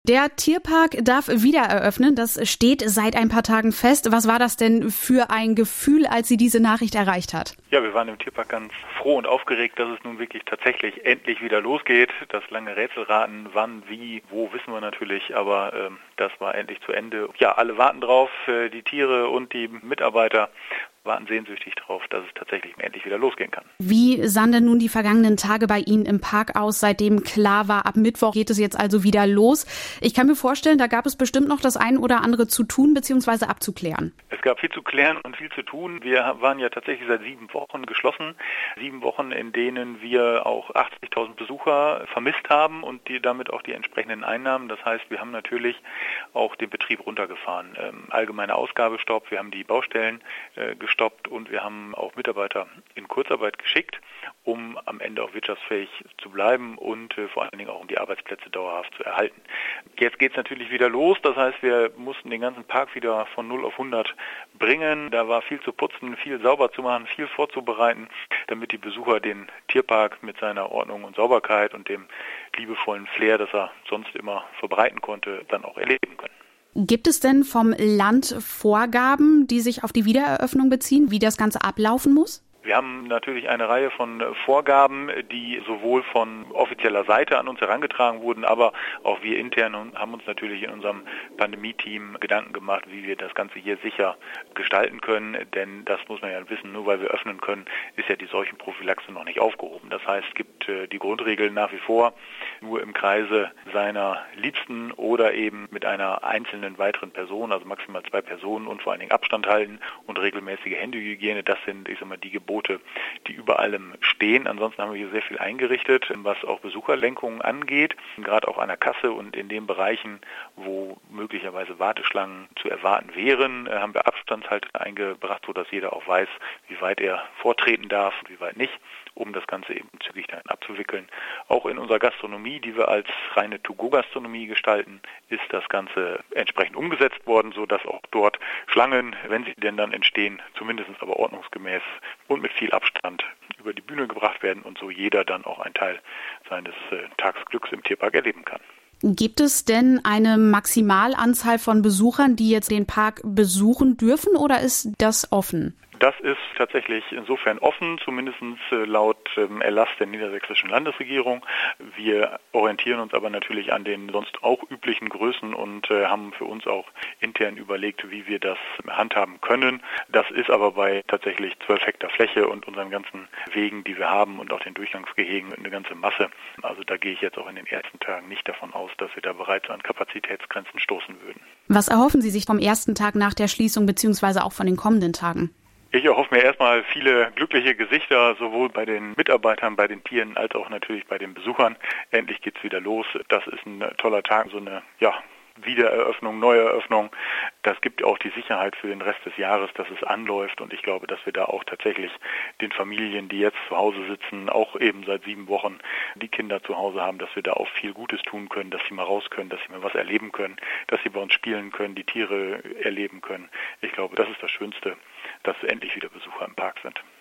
Der Tierpark darf wieder eröffnen. Das steht seit ein paar Tagen fest. Was war das denn für ein Gefühl, als Sie diese Nachricht erreicht hat? Ja, wir waren im Tierpark ganz froh und aufgeregt, dass es nun wirklich tatsächlich endlich wieder losgeht. Das lange Rätselraten, wann, wie, wo, wissen wir natürlich, aber das war endlich zu Ende. Ja, alle warten drauf, die Tiere und die Mitarbeiter warten sehnsüchtig drauf, dass es tatsächlich endlich wieder losgehen kann. Wie sahen denn nun die vergangenen Tage bei Ihnen im Park aus, seitdem klar war, ab Mittwoch geht es jetzt also wieder los? Ich kann mir vorstellen, da gab es bestimmt noch das ein oder andere zu tun bzw. abzuklären. Es gab viel zu klären und viel zu tun. Wir waren ja tatsächlich seit 7 Wochen geschlossen. 7 Wochen, in denen wir auch 80.000 Besucher vermisst haben und damit auch die entsprechenden Einnahmen. Das heißt, wir haben natürlich auch den Betrieb runtergefahren. Allgemeine Ausgabestopp, wir haben die Baustellen gestoppt und wir haben auch Mitarbeiter in Kurzarbeit geschickt, um am Ende auch wirtschaftsfähig zu bleiben und vor allen Dingen auch um die Arbeitsplätze dauerhaft zu erhalten. Jetzt geht es natürlich wieder los, das heißt, wir mussten den ganzen Park wieder von 0 auf 100 bringen. Da war viel zu putzen, viel sauber zu machen, viel vorzubereiten, damit die Besucher den Tierpark mit seiner Ordnung und Sauberkeit und dem liebevollen Flair, das er sonst immer verbreiten konnte, dann auch erleben können. Gibt es denn vom Land Vorgaben, die sich auf die Wiedereröffnung beziehen, wie das Ganze ablaufen muss? Wir haben natürlich eine Reihe von Vorgaben, die sowohl von offizieller Seite an uns herangetragen wurden, aber auch wir intern haben uns natürlich in unserem Pandemie-Team Gedanken gemacht, wie wir das Ganze hier sicher gestalten können. Denn das muss man ja wissen, nur weil wir öffnen können, ist ja die Seuchenprophylaxe noch nicht aufgehoben. Das heißt, es gibt die Grundregeln nach wie vor nur im Kreise seiner Liebsten oder eben mit einer einzelnen weiteren Person, also maximal 2 Personen und vor allen Dingen Abstand halten und regelmäßige Händehygiene. Das sind, die Gebote, die über allem stehen. Ansonsten haben wir hier sehr viel eingerichtet, was auch Besucherlenkungen angeht. Gerade auch an der Kasse und in den Bereichen, wo möglicherweise Warteschlangen zu erwarten wären, haben wir Abstandshalter eingebracht, sodass jeder auch weiß, wie weit er vortreten darf und wie weit nicht, um das Ganze eben zügig dann abzuwickeln. Auch in unserer Gastronomie, die wir als reine To-Go-Gastronomie gestalten, ist das Ganze entsprechend umgesetzt worden, sodass auch dort Schlangen, wenn sie denn dann entstehen, zumindest aber ordnungsgemäß und mit viel Abstand über die Bühne gebracht werden und so jeder dann auch einen Teil seines Tagesglücks im Tierpark erleben kann. Gibt es denn eine Maximalanzahl von Besuchern, die jetzt den Park besuchen dürfen, oder ist das offen? Das ist tatsächlich insofern offen, zumindest laut Erlass der niedersächsischen Landesregierung. Wir orientieren uns aber natürlich an den sonst auch üblichen Größen und haben für uns auch intern überlegt, wie wir das handhaben können. Das ist aber bei tatsächlich 12 Hektar Fläche und unseren ganzen Wegen, die wir haben und auch den Durchgangsgehegen eine ganze Masse. Also da gehe ich jetzt auch in den ersten Tagen nicht davon aus, dass wir da bereits an Kapazitätsgrenzen stoßen würden. Was erhoffen Sie sich vom ersten Tag nach der Schließung bzw. auch von den kommenden Tagen? Ich erhoffe mir erstmal viele glückliche Gesichter, sowohl bei den Mitarbeitern, bei den Tieren, als auch natürlich bei den Besuchern. Endlich geht's wieder los. Das ist ein toller Tag, so eine Wiedereröffnung, Neueröffnung. Das gibt auch die Sicherheit für den Rest des Jahres, dass es anläuft. Und ich glaube, dass wir da auch tatsächlich den Familien, die jetzt zu Hause sitzen, auch eben seit 7 Wochen die Kinder zu Hause haben, dass wir da auch viel Gutes tun können, dass sie mal raus können, dass sie mal was erleben können, dass sie bei uns spielen können, die Tiere erleben können. Ich glaube, das ist das Schönste, dass endlich wieder Besucher im Park sind.